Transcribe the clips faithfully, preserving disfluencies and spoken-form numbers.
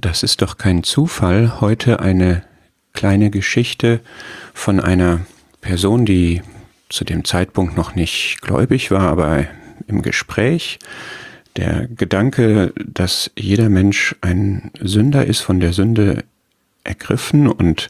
Das ist doch kein Zufall. Heute eine kleine Geschichte von einer Person, die zu dem Zeitpunkt noch nicht gläubig war, aber im Gespräch. Der Gedanke, dass jeder Mensch ein Sünder ist, von der Sünde ergriffen und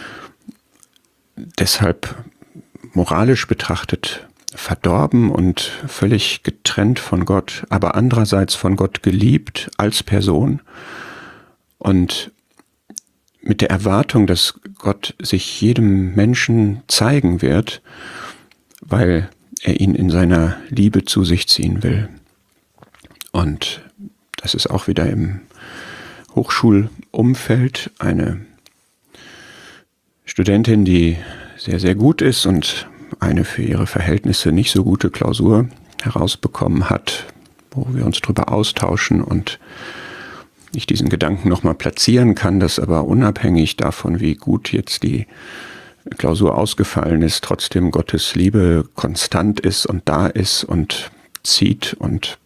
deshalb moralisch betrachtet verdorben und völlig getrennt von Gott, aber andererseits von Gott geliebt als Person und mit der Erwartung, dass Gott sich jedem Menschen zeigen wird, weil er ihn in seiner Liebe zu sich ziehen will. Und das ist auch wieder im Hochschulumfeld eine Studentin, die sehr, sehr gut ist und eine für ihre Verhältnisse nicht so gute Klausur herausbekommen hat, wo wir uns drüber austauschen und ich diesen Gedanken nochmal platzieren kann, dass aber unabhängig davon, wie gut jetzt die Klausur ausgefallen ist, trotzdem Gottes Liebe konstant ist und da ist und zieht. Und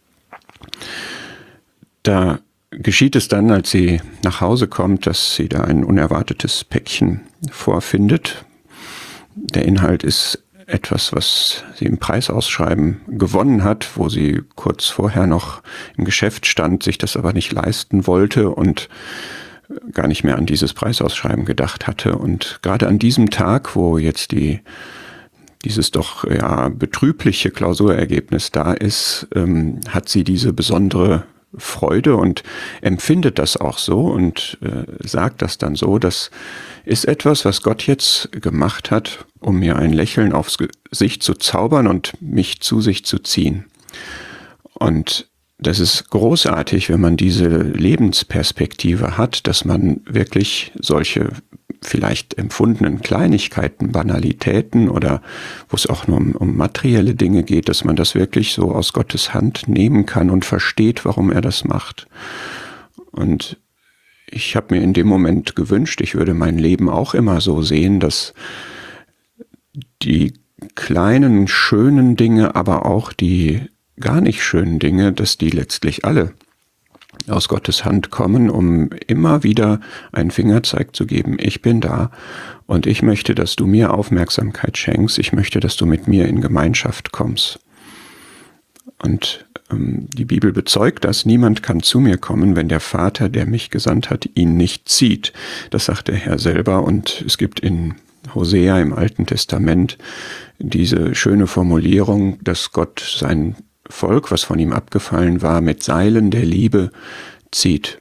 da geschieht es dann, als sie nach Hause kommt, dass sie da ein unerwartetes Päckchen vorfindet. Der Inhalt ist etwas, was sie im Preisausschreiben gewonnen hat, wo sie kurz vorher noch im Geschäft stand, sich das aber nicht leisten wollte und gar nicht mehr an dieses Preisausschreiben gedacht hatte. Und gerade an diesem Tag, wo jetzt die, dieses doch ja betrübliche Klausurergebnis da ist, ähm, hat sie diese besondere Freude und empfindet das auch so und äh, sagt das dann so, das ist etwas, was Gott jetzt gemacht hat, um mir ein Lächeln aufs Gesicht zu zaubern und mich zu sich zu ziehen. Und das ist großartig, wenn man diese Lebensperspektive hat, dass man wirklich solche vielleicht empfundenen Kleinigkeiten, Banalitäten oder wo es auch nur um, um materielle Dinge geht, dass man das wirklich so aus Gottes Hand nehmen kann und versteht, warum er das macht. Und ich habe mir in dem Moment gewünscht, ich würde mein Leben auch immer so sehen, dass die kleinen, schönen Dinge, aber auch die gar nicht schönen Dinge, dass die letztlich alle aus Gottes Hand kommen, um immer wieder einen Fingerzeig zu geben. Ich bin da und ich möchte, dass du mir Aufmerksamkeit schenkst. Ich möchte, dass du mit mir in Gemeinschaft kommst. Und ähm, die Bibel bezeugt das. Niemand kann zu mir kommen, wenn der Vater, der mich gesandt hat, ihn nicht zieht. Das sagt der Herr selber. Und es gibt in Hosea im Alten Testament diese schöne Formulierung, dass Gott sein Volk, was von ihm abgefallen war, mit Seilen der Liebe zieht.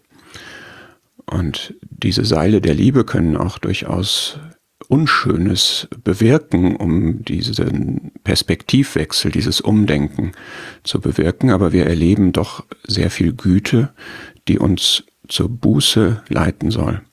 Und diese Seile der Liebe können auch durchaus Unschönes bewirken, um diesen Perspektivwechsel, dieses Umdenken zu bewirken. Aber wir erleben doch sehr viel Güte, die uns zur Buße leiten soll.